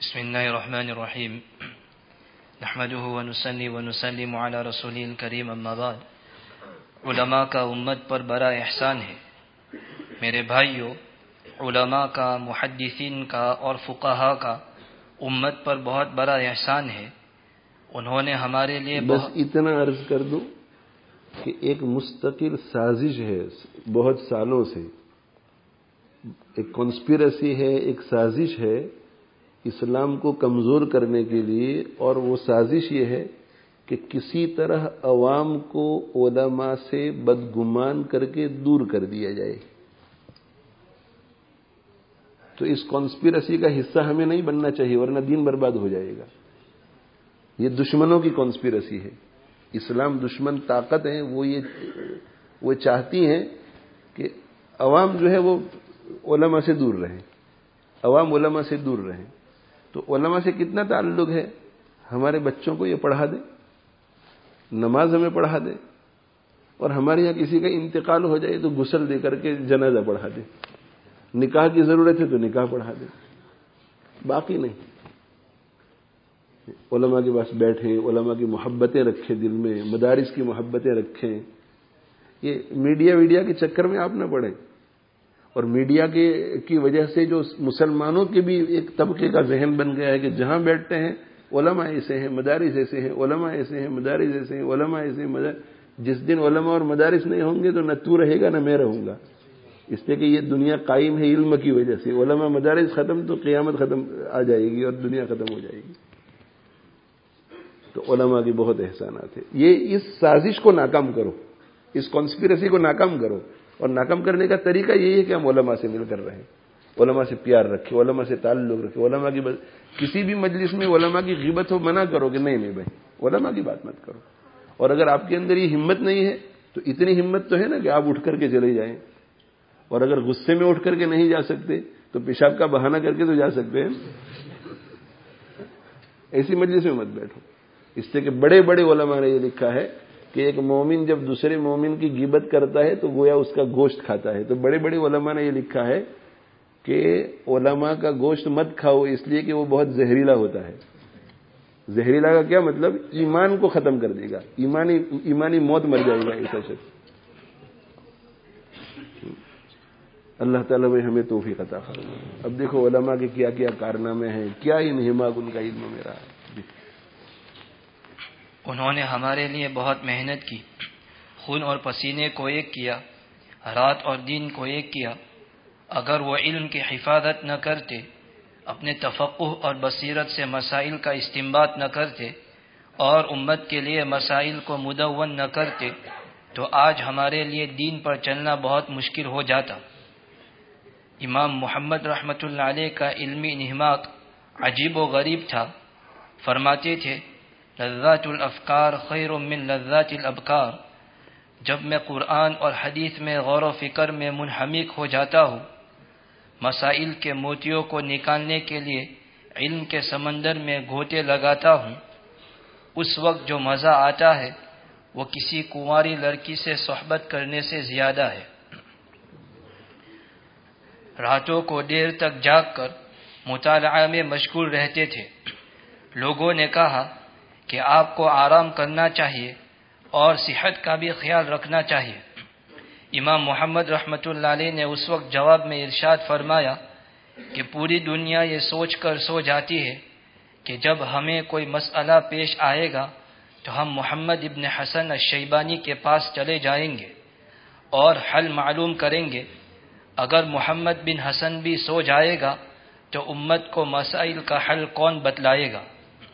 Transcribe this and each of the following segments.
بسم اللہ الرحمن الرحیم نحمده ونصلی ونسلم علی رسول الکریم اما بعد. علماء کا امت پر بڑا احسان ہے. میرے بھائیوں، علماء کا، محدثین کا اور فقہاء کا امت پر بہت بڑا احسان ہے. انہوں نے ہمارے لیے بس اتنا عرض کر دوں کہ ایک مستقل سازش ہے بہت سالوں سے، ایک کانسپیرسی ہے، ایک سازش ہے اسلام کو کمزور کرنے کے لیے، اور وہ سازش یہ ہے کہ کسی طرح عوام کو علماء سے بدگمان کر کے دور کر دیا جائے. تو اس کانسپیرسی کا حصہ ہمیں نہیں بننا چاہیے، ورنہ دین برباد ہو جائے گا. یہ دشمنوں کی کانسپیرسی ہے. اسلام دشمن طاقت ہے، وہ چاہتی ہیں کہ عوام جو ہے وہ علماء سے دور رہیں، عوام علماء سے دور رہیں. تو علماء سے کتنا تعلق ہے؟ ہمارے بچوں کو یہ پڑھا دیں، نماز ہمیں پڑھا دیں، اور ہمارے یہاں کسی کا انتقال ہو جائے تو غسل دے کر کے جنازہ پڑھا دیں. نکاح کی ضرورت ہے تو نکاح پڑھا دیں، باقی نہیں. علماء کے پاس بیٹھیں، علماء کی محبتیں رکھیں، دل میں مدارس کی محبتیں رکھیں. یہ میڈیا کے چکر میں آپ نہ پڑیں. اور میڈیا کی وجہ سے جو مسلمانوں کے بھی ایک طبقے کا ذہن بن گیا ہے کہ جہاں بیٹھتے ہیں علماء ایسے ہیں، مدارس ایسے ہیں، علماء ایسے ہیں، مدارس ایسے ہیں، علماء ایسے ہیں. جس دن علماء اور مدارس نہیں ہوں گے تو نہ تو رہے گا نہ میں رہوں گا. اس لیے کہ یہ دنیا قائم ہے علم کی وجہ سے. علماء مدارس ختم تو قیامت ختم آ جائے گی اور دنیا ختم ہو جائے گی. تو علماء کی بہت احسانات ہیں. اس سازش کو ناکام کرو، اس کانسپیرسی کو ناکام کرو. اور ناکام کرنے کا طریقہ یہی ہے کہ ہم علماء سے مل کر رہیں، علماء سے پیار رکھیں، علماء سے تعلق رکھیں. علماء کی کسی بھی مجلس میں علماء کی غیبت ہو منع کرو کہ نہیں بھائی علماء کی بات مت کرو. اور اگر آپ کے اندر یہ ہمت نہیں ہے تو اتنی ہمت تو ہے نا کہ آپ اٹھ کر کے چلے جائیں. اور اگر غصے میں اٹھ کر کے نہیں جا سکتے تو پیشاب کا بہانہ کر کے تو جا سکتے ہیں. ایسی مجلس میں مت بیٹھو. اس سے کہ بڑے بڑے علماء نے یہ لکھا ہے کہ ایک مومن جب دوسرے مومن کی غیبت کرتا ہے تو گویا اس کا گوشت کھاتا ہے. تو بڑے بڑے علماء نے یہ لکھا ہے کہ علماء کا گوشت مت کھاؤ، اس لیے کہ وہ بہت زہریلا ہوتا ہے. زہریلا کا کیا مطلب؟ ایمان کو ختم کر دے گا، ایمانی موت مر جائے گا ایسا شخص. اللہ تعالیٰ میں ہمیں توفیق عطا فرمائے. اب دیکھو علماء کے کیا کیا کارنامے ہیں، کیا انہماک ان کا علم میں رہا ہے. انہوں نے ہمارے لیے بہت محنت کی، خون اور پسینے کو ایک کیا، رات اور دن کو ایک کیا. اگر وہ علم کی حفاظت نہ کرتے، اپنے تفقہ اور بصیرت سے مسائل کا استنباط نہ کرتے اور امت کے لیے مسائل کو مدون نہ کرتے تو آج ہمارے لیے دین پر چلنا بہت مشکل ہو جاتا. امام محمد رحمۃ اللہ علیہ کا علمی انہماک عجیب و غریب تھا. فرماتے تھے لذات الافکار خیر من لذات الابکار. جب میں قرآن اور حدیث میں غور و فکر میں منہمک ہو جاتا ہوں، مسائل کے موتیوں کو نکالنے کے لیے علم کے سمندر میں گھوٹے لگاتا ہوں، اس وقت جو مزہ آتا ہے وہ کسی کنواری لڑکی سے صحبت کرنے سے زیادہ ہے. راتوں کو دیر تک جاگ کر مطالعہ میں مشغول رہتے تھے. لوگوں نے کہا کہ آپ کو آرام کرنا چاہیے اور صحت کا بھی خیال رکھنا چاہیے. امام محمد رحمۃ اللہ علیہ نے اس وقت جواب میں ارشاد فرمایا کہ پوری دنیا یہ سوچ کر سو جاتی ہے کہ جب ہمیں کوئی مسئلہ پیش آئے گا تو ہم محمد ابن حسن الشیبانی کے پاس چلے جائیں گے اور حل معلوم کریں گے. اگر محمد بن حسن بھی سو جائے گا تو امت کو مسائل کا حل کون بتلائے گا.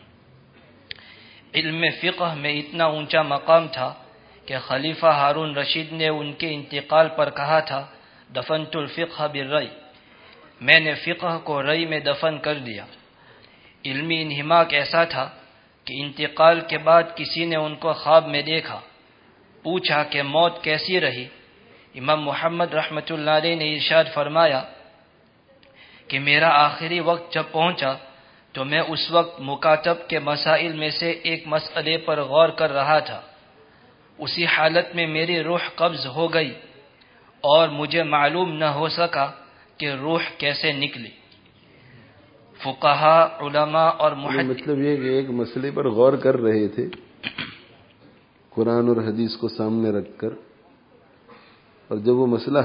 علم فقہ میں اتنا اونچا مقام تھا کہ خلیفہ ہارون رشید نے ان کے انتقال پر کہا تھا دفنت الفقہ بالرئی، میں نے فقہ کو رئی میں دفن کر دیا. علمی انہماک ایسا تھا کہ انتقال کے بعد کسی نے ان کو خواب میں دیکھا، پوچھا کہ موت کیسی رہی. امام محمد رحمۃ اللہ علیہ نے ارشاد فرمایا کہ میرا آخری وقت جب پہنچا تو میں اس وقت مکاتب کے مسائل میں سے ایک مسئلے پر غور کر رہا تھا. اسی حالت میں میری روح قبض ہو گئی اور مجھے معلوم نہ ہو سکا کہ روح کیسے نکلی. فقہا، علماء اور مطلب یہ کہ ایک مسئلے پر غور کر رہے تھے قرآن اور حدیث کو سامنے رکھ کر، اور جب وہ مسئلہ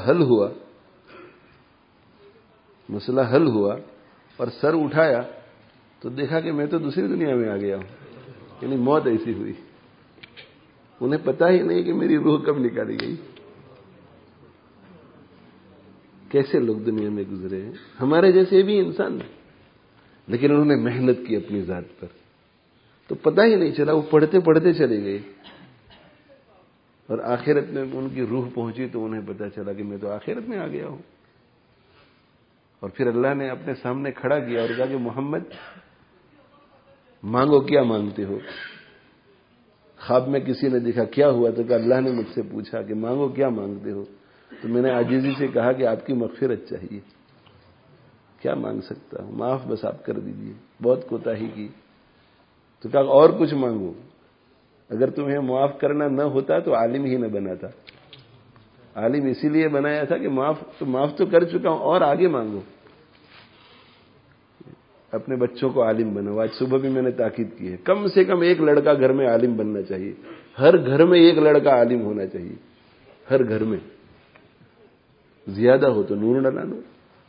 حل ہوا اور سر اٹھایا تو دیکھا کہ میں تو دوسری دنیا میں آ گیا ہوں، یعنی موت ایسی ہوئی، انہیں پتا ہی نہیں کہ میری روح کب نکالی گئی۔ کیسے لوگ دنیا میں گزرے ہیں، ہمارے جیسے بھی انسان، لیکن انہوں نے محنت کی اپنی ذات پر، تو پتہ ہی نہیں چلا، وہ پڑھتے پڑھتے چلے گئے، اور آخرت میں ان کی روح پہنچی تو انہیں پتہ چلا کہ میں تو آخرت میں آ گیا ہوں۔ اور پھر اللہ نے اپنے سامنے کھڑا کیا اور کہا کہ محمد مانگو، کیا مانگتے ہو؟ خواب میں کسی نے دیکھا کیا ہوا تو کہا اللہ نے مجھ سے پوچھا کہ مانگو، کیا مانگتے ہو؟ تو میں نے عاجزی سے کہا کہ آپ کی مغفرت چاہیے، کیا مانگ سکتا ہوں، معاف بس آپ کر دیجئے، بہت کوتاہی کی۔ تو کہا اور کچھ مانگو، اگر تمہیں معاف کرنا نہ ہوتا تو عالم ہی نہ بناتا، عالم اسی لیے بنایا تھا کہ معاف تو کر چکا ہوں، اور آگے مانگو۔ اپنے بچوں کو عالم بناؤ، آج صبح بھی میں نے تاکید کی ہے، کم سے کم ایک لڑکا گھر میں عالم بننا چاہیے، ہر گھر میں ایک لڑکا عالم ہونا چاہیے، ہر گھر میں، زیادہ ہو تو نور ڈالا نور۔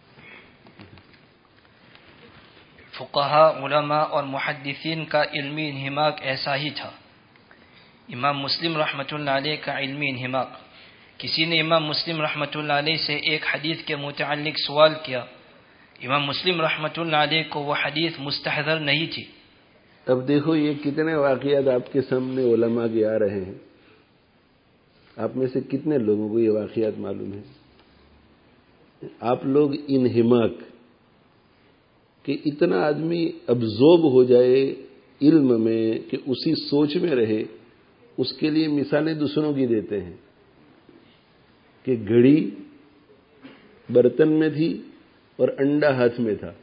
فقہا، علماء اور محدثین کا علمی انہماک ایسا ہی تھا۔ امام مسلم رحمۃ اللہ علیہ کا علمی انہماک۔ کسی نے امام مسلم رحمۃ اللہ علیہ سے ایک حدیث کے متعلق سوال کیا، امام مسلم رحمۃ اللہ علیہ کو وہ حدیث مستحضر نہیں تھی۔ اب دیکھو یہ کتنے واقعات آپ کے سامنے علماء کے آ رہے ہیں، آپ میں سے کتنے لوگوں کو یہ واقعات معلوم ہیں؟ آپ لوگ انہماک کہ اتنا آدمی ابزورب ہو جائے علم میں کہ اسی سوچ میں رہے، اس کے لیے مثالیں دوسروں کی دیتے ہیں کہ گھڑی برتن میں تھی اور انڈا ہاتھ میں تھا۔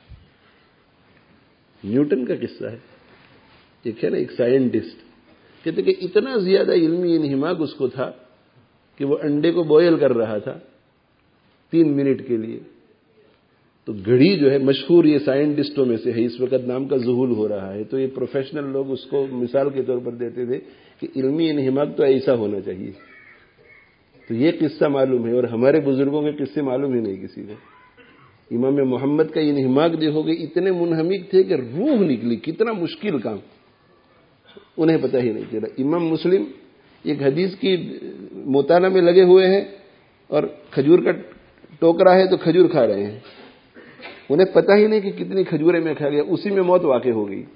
نیوٹن کا قصہ ہے، ایک ہے نا، ایک سائنٹسٹ کہتے کہ اتنا زیادہ علمی انہماک اس کو تھا کہ وہ انڈے کو بوائل کر رہا تھا 3 منٹ کے لیے، تو گھڑی جو ہے مشہور یہ سائنٹسٹوں میں سے ہے، اس وقت نام کا ظہور ہو رہا ہے، تو یہ پروفیشنل لوگ اس کو مثال کے طور پر دیتے تھے کہ علمی انہماک تو ایسا ہونا چاہیے۔ تو یہ قصہ معلوم ہے، اور ہمارے بزرگوں کے قصے معلوم ہی نہیں کسی کو۔ امام محمد کا انہماک دیکھو گے، اتنے منہمک تھے کہ روح نکلی، کتنا مشکل کام، انہیں پتہ ہی نہیں چلا۔ امام مسلم ایک حدیث کی مطالعہ میں لگے ہوئے ہیں اور کھجور کا ٹوکرا ہے تو کھجور کھا رہے ہیں، انہیں پتہ ہی نہیں کہ کتنی کھجوریں میں کھا گیا، اسی میں موت واقع ہو گئی۔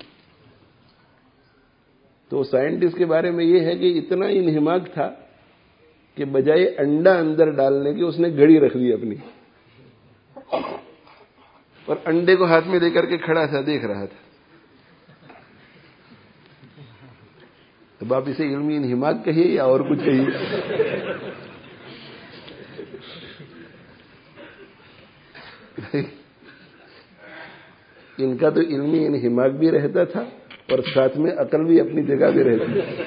تو سائنٹسٹ کے بارے میں یہ ہے کہ اتنا انہماک تھا کہ بجائے انڈا اندر ڈالنے کے اس نے گھڑی رکھ لی اپنی، اور انڈے کو ہاتھ میں لے کر کے کھڑا تھا، دیکھ رہا تھا۔ اب آپ اسے علمی انہماک کہیے یا اور کچھ کہیے؟ ان کا تو علمی انہماک بھی رہتا تھا اور ساتھ میں عقل بھی اپنی جگہ بھی رہتی تھی۔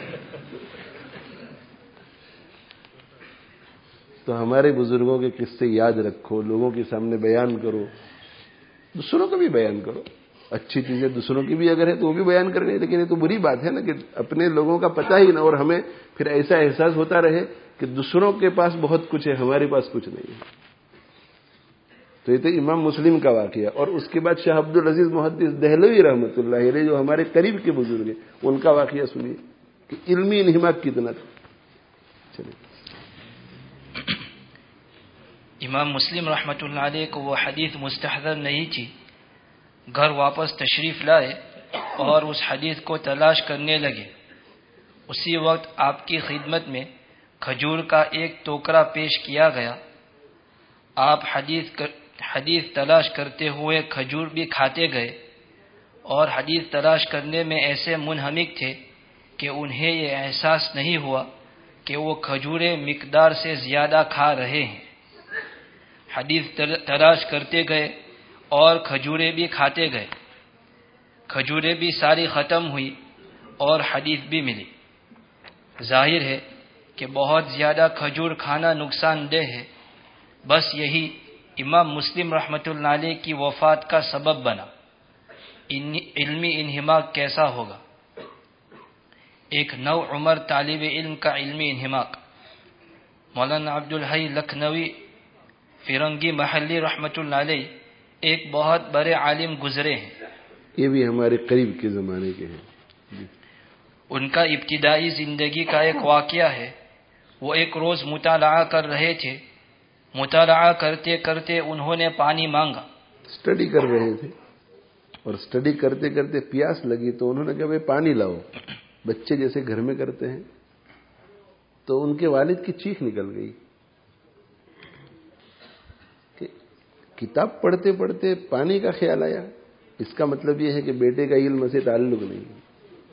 تو ہمارے بزرگوں کے قصے یاد رکھو، لوگوں کے سامنے بیان کرو، دوسروں کو بھی بیان کرو، اچھی چیزیں دوسروں کی بھی اگر ہے تو وہ بھی بیان کرنی، لیکن یہ تو بری بات ہے نا کہ اپنے لوگوں کا پتہ ہی نہ، اور ہمیں پھر ایسا احساس ہوتا رہے کہ دوسروں کے پاس بہت کچھ ہے، ہمارے پاس کچھ نہیں ہے۔ تو یہ تو امام مسلم کا واقعہ، اور اس کے بعد شاہ عبد العزیز محدث دہلوی رحمۃ اللہ علیہ جو ہمارے قریب کے بزرگ ہیں، ان کا واقعہ سنیے کہ علمی انہماک کتنا تھا۔ چلیے، امام مسلم رحمۃ اللہ علیہ کو وہ حدیث مستحضر نہیں تھی، گھر واپس تشریف لائے اور اس حدیث کو تلاش کرنے لگے۔ اسی وقت آپ کی خدمت میں کھجور کا ایک ٹوکرا پیش کیا گیا۔ آپ حدیث تلاش کرتے ہوئے کھجور بھی کھاتے گئے، اور حدیث تلاش کرنے میں ایسے منہمک تھے کہ انہیں یہ احساس نہیں ہوا کہ وہ کھجوریں مقدار سے زیادہ کھا رہے ہیں۔ حدیث تلاش کرتے گئے اور کھجوریں بھی کھاتے گئے، کھجوریں بھی ساری ختم ہوئی اور حدیث بھی ملی۔ ظاہر ہے کہ بہت زیادہ کھجور کھانا نقصان دہ ہے، بس یہی امام مسلم رحمۃ اللہ علیہ کی وفات کا سبب بنا۔ علمی انہماک کیسا ہوگا؟ ایک نو عمر طالب علم کا علمی انہماک۔ مولانا عبدالحی لکھنوی فرنگی محلی رحمۃ اللہ علیہ ایک بہت بڑے عالم گزرے ہیں۔ یہ بھی ہمارے قریب کے زمانے کے ہیں۔ ان کا ابتدائی زندگی کا ایک واقعہ ہے۔ وہ ایک روز مطالعہ کر رہے تھے۔ مطالعہ کرتے کرتے انہوں نے پانی مانگا۔ اسٹڈی کر رہے تھے اور اسٹڈی کرتے کرتے پیاس لگی تو انہوں نے کہا بھائی پانی لاؤ، بچے جیسے گھر میں کرتے ہیں۔ تو ان کے والد کی چیخ نکل گئی کہ کتاب پڑھتے پڑھتے پانی کا خیال آیا، اس کا مطلب یہ ہے کہ بیٹے کا علم سے تعلق نہیں ہے۔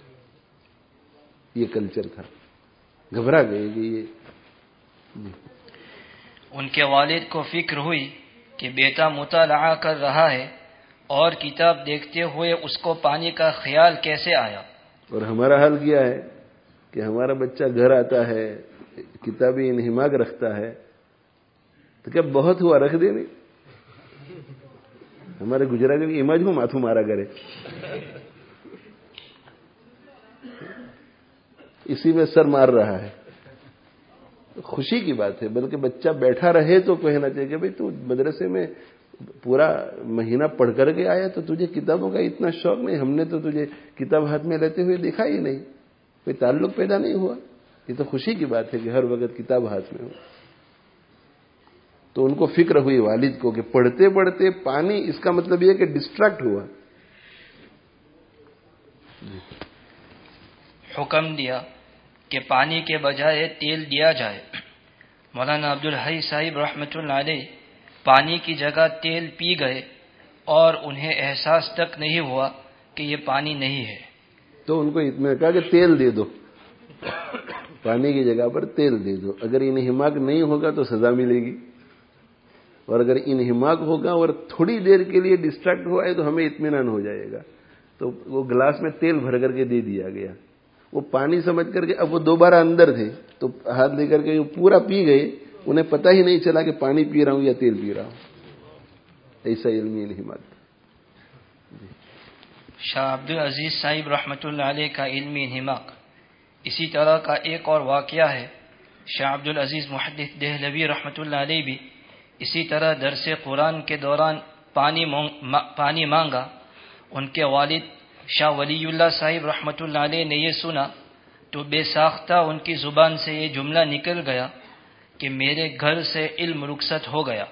یہ کلچر تھا، گھبرا گئے کہ یہ ان کے والد کو فکر ہوئی کہ بیٹا مطالعہ کر رہا ہے اور کتاب دیکھتے ہوئے اس کو پانی کا خیال کیسے آیا۔ اور ہمارا حال کیا ہے کہ ہمارا بچہ گھر آتا ہے، کتابی انہماک رکھتا ہے تو کیا بہت ہوا رکھ دے نہیں۔ ہمارے گجرات میں ایماج کو ماتھو مارا کرے، اسی میں سر مار رہا ہے۔ خوشی کی بات ہے، بلکہ بچہ بیٹھا رہے تو کہنا چاہیے کہ بھئی تو مدرسے میں پورا مہینہ پڑھ کر کے آیا تو تجھے کتابوں کا اتنا شوق نہیں، ہم نے تو تجھے کتاب ہاتھ میں لیتے ہوئے دیکھا ہی نہیں، کوئی تعلق پیدا نہیں ہوا۔ یہ تو خوشی کی بات ہے کہ ہر وقت کتاب ہاتھ میں ہو۔ تو ان کو فکر ہوئی والد کو کہ پڑھتے پڑھتے پانی، اس کا مطلب یہ کہ ڈسٹریکٹ ہوا۔ حکم دیا کہ پانی کے بجائے تیل دیا جائے۔ مولانا عبدالحی صاحب رحمۃ اللہ علیہ پانی کی جگہ تیل پی گئے اور انہیں احساس تک نہیں ہوا کہ یہ پانی نہیں ہے۔ تو ان کو اتنا کہا کہ تیل دے دو، پانی کی جگہ پر تیل دے دو۔ اگر انہماک نہیں ہوگا تو سزا ملے گی، اور اگر انہماک ہوگا اور تھوڑی دیر کے لیے ڈسٹریکٹ ہوا ہے تو ہمیں اطمینان ہو جائے گا۔ تو وہ گلاس میں تیل بھر کر کے دے دیا گیا۔ وہ پانی سمجھ کر کے، اب وہ دوبارہ اندر تھے تو ہاتھ لے کر کے وہ پورا پی گئے، انہیں پتہ ہی نہیں چلا کہ پانی پی رہا ہوں یا تیل پی رہا ہوں۔ ایسا علمی انہماک۔ شاہ عبدالعزیز صاحب رحمۃ اللہ علیہ کا علمی انہماک۔ اسی طرح کا ایک اور واقعہ ہے۔ شاہ عبدالعزیز محدث دہلوی رحمۃ اللہ علیہ بھی اسی طرح درس قرآن کے دوران پانی مانگا۔ ان کے والد شاہ ولی اللہ صاحب رحمۃ اللہ علیہ نے یہ سنا تو بے ساختہ ان کی زبان سے یہ جملہ نکل گیا کہ میرے گھر سے علم رخصت ہو گیا۔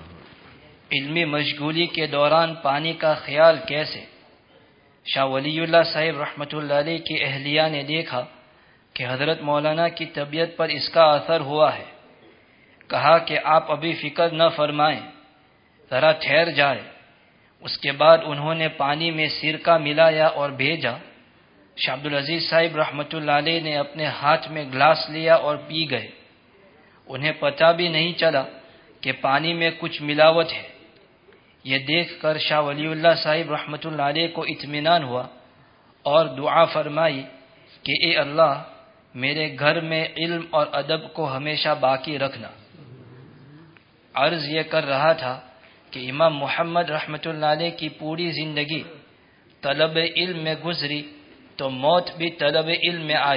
علمی مشغولی کے دوران پانی کا خیال کیسے؟ شاہ ولی اللہ صاحب رحمۃ اللہ علیہ کی اہلیہ نے دیکھا کہ حضرت مولانا کی طبیعت پر اس کا اثر ہوا ہے۔ کہا کہ آپ ابھی فکر نہ فرمائیں، ذرا ٹھہر جائے۔ اس کے بعد انہوں نے پانی میں سرکہ ملایا اور بھیجا۔ شاہ عبدالعزیز صاحب رحمۃ اللہ علیہ نے اپنے ہاتھ میں گلاس لیا اور پی گئے۔ انہیں پتہ بھی نہیں چلا کہ پانی میں کچھ ملاوٹ ہے۔ یہ دیکھ کر شاہ ولی اللہ صاحب رحمۃ اللہ علیہ کو اطمینان ہوا اور دعا فرمائی کہ اے اللہ، میرے گھر میں علم اور ادب کو ہمیشہ باقی رکھنا۔ عرض یہ کر رہا تھا کہ امام محمد رحمۃ اللہ علیہ کی پوری زندگی طلب علم میں گزری تو موت بھی طلب علم میں آئی۔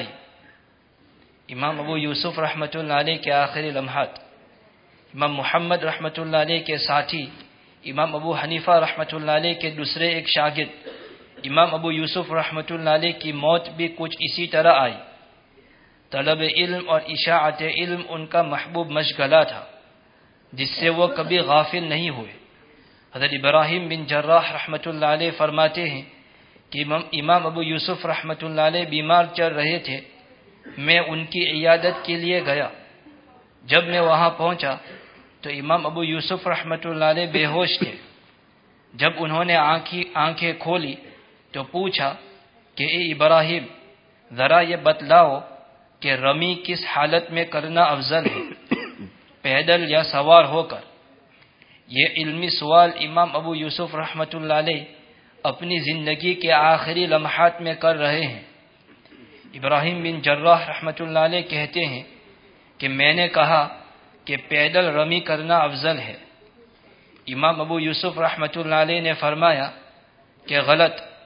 امام ابو یوسف رحمۃ اللہ علیہ کے آخری لمحات، امام محمد رحمۃ اللہ علیہ کے ساتھی امام ابو حنیفہ رحمۃ اللہ علیہ کے دوسرے ایک شاگرد امام ابو یوسف رحمۃ اللہ علیہ کی موت بھی کچھ اسی طرح آئی۔ طلب علم اور اشاعت علم ان کا محبوب مشغلہ تھا، جس سے وہ کبھی غافل نہیں ہوئے۔ حضرت ابراہیم بن جراح رحمۃ اللہ علیہ فرماتے ہیں کہ امام ابو یوسف رحمۃ اللہ علیہ بیمار چل رہے تھے، میں ان کی عیادت کے لیے گیا۔ جب میں وہاں پہنچا تو امام ابو یوسف رحمۃ اللہ علیہ بے ہوش تھے۔ جب انہوں نے آنکھیں کھولی تو پوچھا کہ اے ابراہیم، ذرا یہ بتلاؤ کہ رمی کس حالت میں کرنا افضل ہے، پیدل یا سوار ہو کر؟ یہ علمی سوال امام ابو یوسف رحمۃ اللہ علیہ اپنی زندگی کے آخری لمحات میں کر رہے ہیں۔ ابراہیم بن جراح رحمۃ اللہ علیہ کہتے ہیں کہ میں نے کہا کہ پیدل رمی کرنا افضل ہے۔ امام ابو یوسف رحمۃ اللہ علیہ نے فرمایا کہ غلط،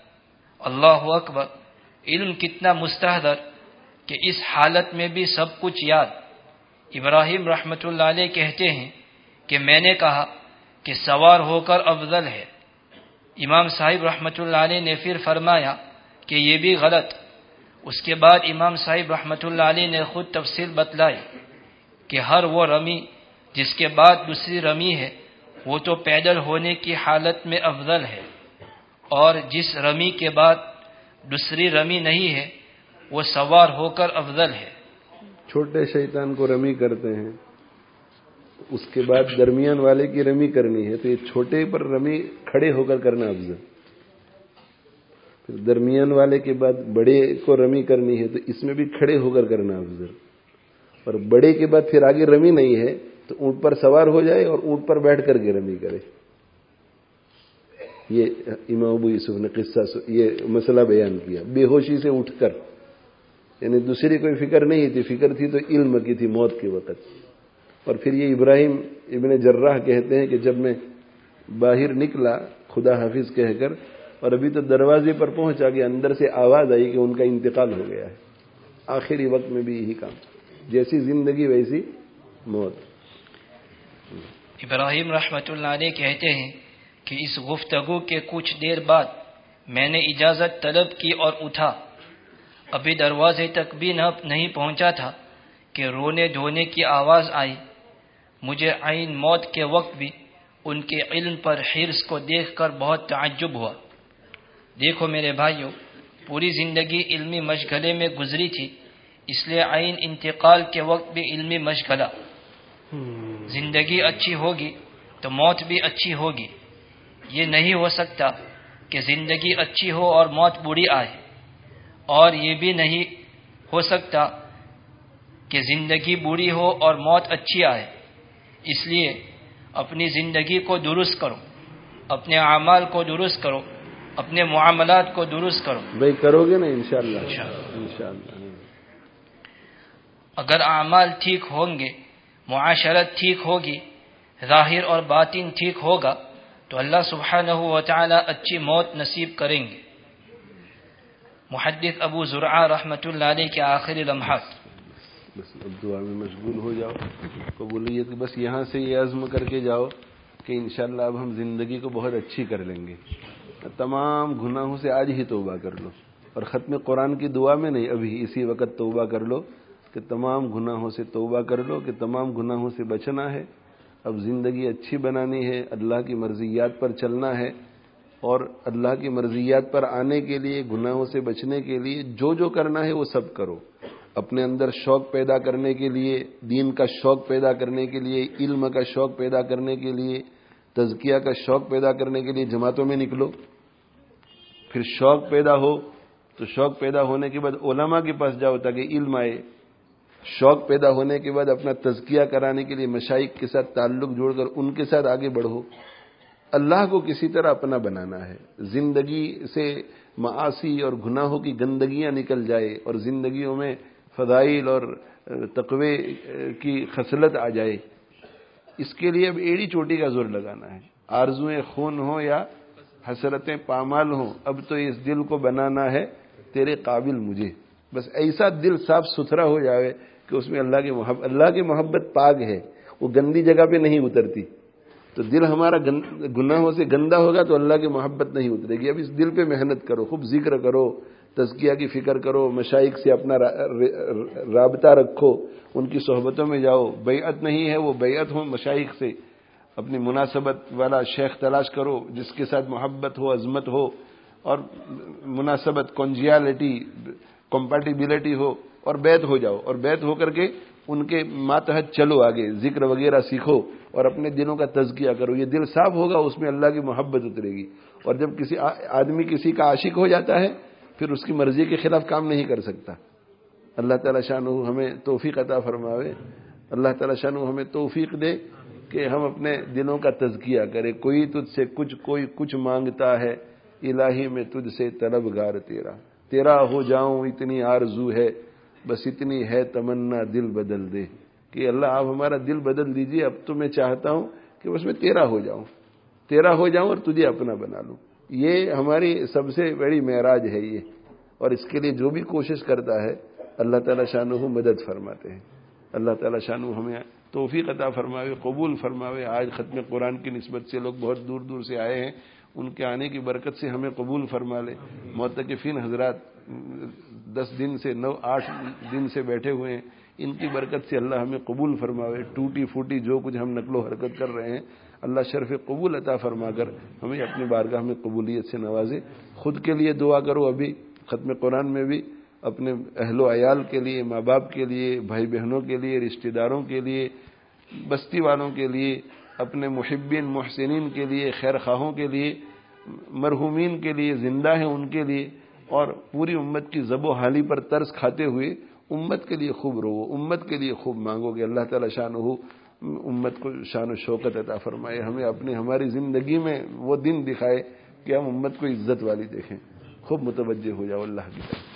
اللہ اکبر، علم کتنا مستحضر کہ اس حالت میں بھی سب کچھ یاد۔ ابراہیم رحمۃ اللہ علیہ کہتے ہیں کہ میں نے کہا کہ سوار ہو کر افضل ہے۔ امام صاحب رحمۃ اللہ علیہ نے پھر فرمایا کہ یہ بھی غلط۔ اس کے بعد امام صاحب رحمۃ اللہ علیہ نے خود تفصیل بتلائی کہ ہر وہ رمی جس کے بعد دوسری رمی ہے وہ تو پیدل ہونے کی حالت میں افضل ہے، اور جس رمی کے بعد دوسری رمی نہیں ہے وہ سوار ہو کر افضل ہے۔ چھوٹے شیطان کو رمی کرتے ہیں، اس کے بعد درمیان والے کی رمی کرنی ہے تو یہ چھوٹے پر رمی کھڑے ہو کر کرنا افضل، پھر درمیان والے کے بعد بڑے کو رمی کرنی ہے تو اس میں بھی کھڑے ہو کر کرنا افضل، اور بڑے کے بعد پھر آگے رمی نہیں ہے تو اونٹ پر سوار ہو جائے اور اونٹ پر بیٹھ کر کے رمی کرے۔ یہ امام ابو یوسف نے قصہ یہ مسئلہ بیان کیا، بے ہوشی سے اٹھ کر، یعنی دوسری کوئی فکر نہیں تھی، فکر تھی تو علم کی تھی موت کے وقت۔ اور پھر یہ ابراہیم ابن جراح کہتے ہیں کہ جب میں باہر نکلا خدا حافظ کہہ کر، اور ابھی تو دروازے پر پہنچا کہ اندر سے آواز آئی کہ ان کا انتقال ہو گیا ہے۔ آخری وقت میں بھی یہی کام، جیسی زندگی ویسی موت۔ ابراہیم رحمۃ اللہ علیہ کہتے ہیں کہ اس گفتگو کے کچھ دیر بعد میں نے اجازت طلب کی اور اٹھا، ابھی دروازے تک بھی نہیں پہنچا تھا کہ رونے دھونے کی آواز آئی۔ مجھے عین موت کے وقت بھی ان کے علم پر حرص کو دیکھ کر بہت تعجب ہوا۔ دیکھو میرے بھائیوں، پوری زندگی علمی مشغلے میں گزری تھی، اس لیے عین انتقال کے وقت بھی علمی مشغلہ۔ زندگی اچھی ہوگی تو موت بھی اچھی ہوگی۔ یہ نہیں ہو سکتا کہ زندگی اچھی ہو اور موت بری آئے، اور یہ بھی نہیں ہو سکتا کہ زندگی بری ہو اور موت اچھی آئے۔ اس لیے اپنی زندگی کو درست کرو، اپنے اعمال کو درست کرو، اپنے معاملات کو درست کرو۔ بھائی کرو گے نا انشاءاللہ؟ انشاءاللہ۔ اگر اعمال ٹھیک ہوں گے، معاشرت ٹھیک ہوگی، ظاہر اور باطن ٹھیک ہوگا تو اللہ سبحانہ و تعالی اچھی موت نصیب کریں گے۔ محدث ابو زرعہ رحمۃ اللہ علیہ کے آخری لمحات۔ بس اب دعا میں مشغول ہو جاؤ، قبولیت بس یہاں سے یہ عزم کر کے جاؤ کہ انشاءاللہ اب ہم زندگی کو بہت اچھی کر لیں گے، تمام گناہوں سے آج ہی توبہ کر لو، اور ختم قرآن کی دعا میں نہیں، ابھی اسی وقت توبہ کر لو کہ تمام گناہوں سے توبہ کر لو کہ تمام گناہوں سے بچنا ہے، اب زندگی اچھی بنانی ہے، اللہ کی مرضیات پر چلنا ہے، اور اللہ کی مرضیات پر آنے کے لیے، گناہوں سے بچنے کے لیے جو جو کرنا ہے وہ سب کرو۔ اپنے اندر شوق پیدا کرنے کے لیے، دین کا شوق پیدا کرنے کے لیے، علم کا شوق پیدا کرنے کے لیے، تزکیہ کا شوق پیدا کرنے کے لیے جماعتوں میں نکلو۔ پھر شوق پیدا ہو تو شوق پیدا ہونے کے بعد علماء کے پاس جاؤ تاکہ علم آئے۔ شوق پیدا ہونے کے بعد اپنا تزکیہ کرانے کے لیے مشائخ کے ساتھ تعلق جوڑ کر ان کے ساتھ آگے بڑھو۔ اللہ کو کسی طرح اپنا بنانا ہے، زندگی سے معاصی اور گناہوں کی گندگیاں نکل جائے اور زندگیوں میں فضائل اور تقوی کی خصلت آ جائے، اس کے لیے اب ایڑی چوٹی کا زور لگانا ہے۔ آرزویں خون ہوں یا حسرتیں پامال ہوں، اب تو اس دل کو بنانا ہے تیرے قابل مجھے۔ بس ایسا دل صاف ستھرا ہو جائے کہ اس میں اللہ کی محبت پاک ہے، وہ گندی جگہ پہ نہیں اترتی۔ تو دل ہمارا گناہوں سے گندا ہوگا تو اللہ کی محبت نہیں اترے گی۔ اب اس دل پہ محنت کرو، خوب ذکر کرو، تزکیہ کی فکر کرو، مشائخ سے اپنا رابطہ رکھو، ان کی صحبتوں میں جاؤ۔ بیعت نہیں ہے وہ بیعت ہو مشائخ سے، اپنی مناسبت والا شیخ تلاش کرو جس کے ساتھ محبت ہو، عظمت ہو، اور مناسبت، کونجیالٹی، کمپیٹیبلٹی ہو، اور بیعت ہو جاؤ، اور بیعت ہو کر کے ان کے ماتحت چلو، آگے ذکر وغیرہ سیکھو اور اپنے دلوں کا تزکیہ کرو۔ یہ دل صاف ہوگا، اس میں اللہ کی محبت اترے گی، اور جب کسی آدمی کسی کا عاشق ہو جاتا ہے پھر اس کی مرضی کے خلاف کام نہیں کر سکتا۔ اللہ تعالی شانہ ہمیں توفیق عطا فرماوے، اللہ تعالی شانہ ہمیں توفیق دے کہ ہم اپنے دلوں کا تزکیہ کریں۔ کوئی تجھ سے کوئی کچھ مانگتا ہے، الہی میں تجھ سے طلبگار تیرا ہو جاؤں اتنی آرزو ہے، بس اتنی ہے تمنا دل بدل دے کہ اللہ آپ ہمارا دل بدل دیجئے۔ اب تو میں چاہتا ہوں کہ بس میں تیرا ہو جاؤں اور تجھے اپنا بنا لوں۔ یہ ہماری سب سے بڑی معراج ہے یہ، اور اس کے لیے جو بھی کوشش کرتا ہے اللہ تعالیٰ شانہ مدد فرماتے ہیں۔ اللہ تعالیٰ شانہ ہمیں توفیق عطا فرماوے، قبول فرماوے۔ آج ختم قرآن کی نسبت سے لوگ بہت دور دور سے آئے ہیں، ان کے آنے کی برکت سے ہمیں قبول فرما لے۔ معتکفین حضرات 10 دن سے 8 دن سے بیٹھے ہوئے ہیں، ان کی برکت سے اللہ ہمیں قبول فرماوے۔ ٹوٹی پھوٹی جو کچھ ہم نقل و حرکت کر رہے ہیں، اللہ شرف قبول عطا فرما کر ہمیں اپنی بارگاہ میں قبولیت سے نوازے۔ خود کے لیے دعا کرو، ابھی ختم قرآن میں بھی اپنے اہل و عیال کے لیے، ماں باپ کے لیے، بھائی بہنوں کے لیے، رشتہ داروں کے لیے، بستی والوں کے لیے، اپنے محبین محسنین کے لیے، خیر خواہوں کے لیے، مرحومین کے لیے، زندہ ہیں ان کے لیے، اور پوری امت کی ذب و حالی پر ترس کھاتے ہوئے امت کے لیے خوب رو، امت کے لیے خوب مانگو کہ اللہ تعالیٰ شانہ امت کو شان و شوکت عطا فرمائے، ہمیں ہماری زندگی میں وہ دن دکھائے کہ ہم امت کو عزت والی دیکھیں۔ خوب متوجہ ہو جاؤ اللہ کی طرف۔